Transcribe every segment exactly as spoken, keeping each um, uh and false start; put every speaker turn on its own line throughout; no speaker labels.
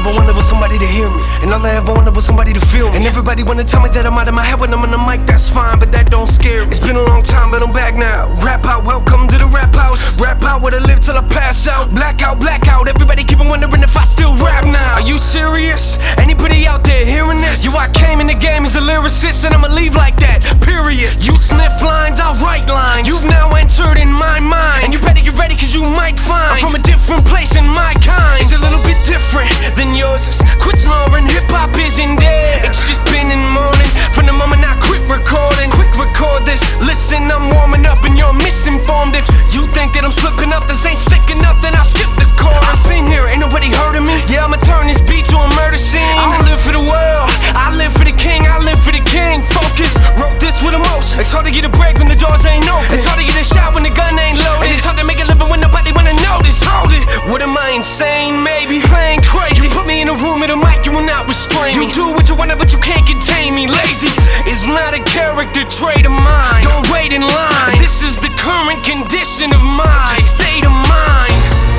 ever wanted was somebody to hear me, and all I ever wanted was somebody to feel me. And everybody wanna tell me that I'm out of my head when I'm on the mic, that's fine, but that don't scare me. It's been a long time, but I'm back now. Rap out, welcome to the rap house. Rap out where I live till I pass out. Blackout, blackout, everybody keep on wondering if I still rap now. Are you serious? Anybody out there hearing this? You, I came in the game as a lyricist, and I'ma leave like that, period. You sniff lines, I'll write lines. You've now entered in my mind, and you better get ready cause you might find I'm from a different place in my kind. It's a little bit different than yours is. Quit snoring, hip-hop isn't dead. It's just been in morning from the moment I quit recording. Quick record this, listen, I'm warming up and you're misinformed. If you think that I'm slipping up, this ain't sick enough, then I'll skip the chorus. I've been here, ain't nobody heard of me. Yeah, I'ma turn this beat to a murder scene. I live for the world, I live for the king, I live for the king. Focus, wrote this with emotion. It's hard to get a break when the doors ain't open. It's hard to get a shot when the gun ain't loaded. And it's hard to make a living when nobody wanna notice. Hold it, what am I, insane? Maybe playing crazy. You put me in a room with a mic, you will not restrain me. You do what you wanna, but you can't contain me. Lazy is not a character trait of mine. Don't wait in line. This is the current condition of my state of mind.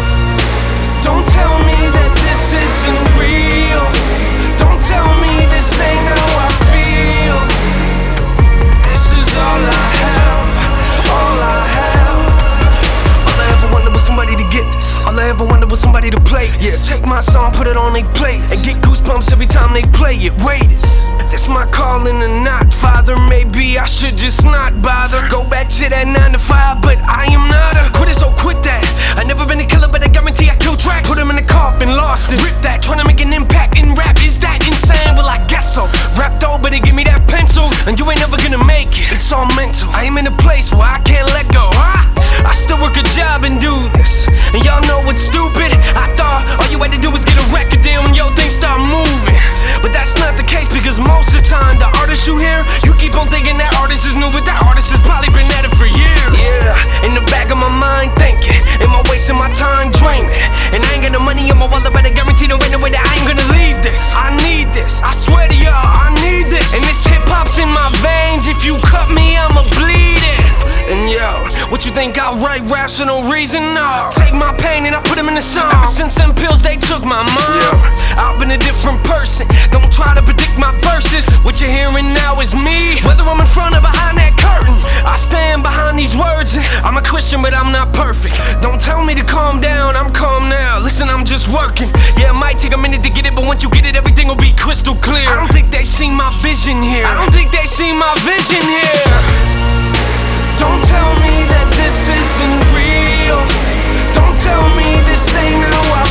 Don't tell me that this isn't real. Don't tell me this ain't how I feel. This is all I have, all I have. All I ever wanted was somebody to get this. All I ever wanted was somebody to play this. Yeah, take my song, put it on they play, and get goosebumps every time they play it. Wait, this, this my calling or not, Father? Maybe I should just not bother. Go back to that nine to five, but I am not a quitter, so quit that. I never been a killer, but I guarantee I kill tracks. Put him in the coffin, lost it. Rip that, trying to make an impact in rap. Is that insane? Well, I guess so. Rap though, but it give me that pencil, and you ain't never gonna make it. It's all mental. I am in a place where I can't let go. Huh? I still work a job and do this, and y'all know it's stupid. I thought all you had to do was get a record deal and yo, things start moving. But that's not the case, because most of the time the artists you hear, you keep on thinking that artist is new, but that artist has probably been at it for years. Yeah, in the back of my mind thinking, am I wasting my time dreaming? And I ain't got no money in my wallet, but I guarantee there ain't no way that I ain't gonna leave this. I need this, I swear to y'all, I need this. And this hip-hop's in my veins, if you cut me, I'ma bleed it. And yo, what you think I write raps for no reason? No, take my pain and I put them in the song. Ever since them pills, they took my mind. Yeah. I've been a different person, don't try to predict my verses. What you're hearing now is me, whether I'm in front or behind that curtain. I stand behind these words. I'm a Christian, but I'm not perfect. Don't tell me to calm down, I'm calm now. Listen, I'm just working. Yeah, it might take a minute to get it, but once you get it, everything will be crystal clear. I don't think they see my vision here. I don't think they see my vision here. Don't tell me that this isn't real. Don't tell me this ain't how I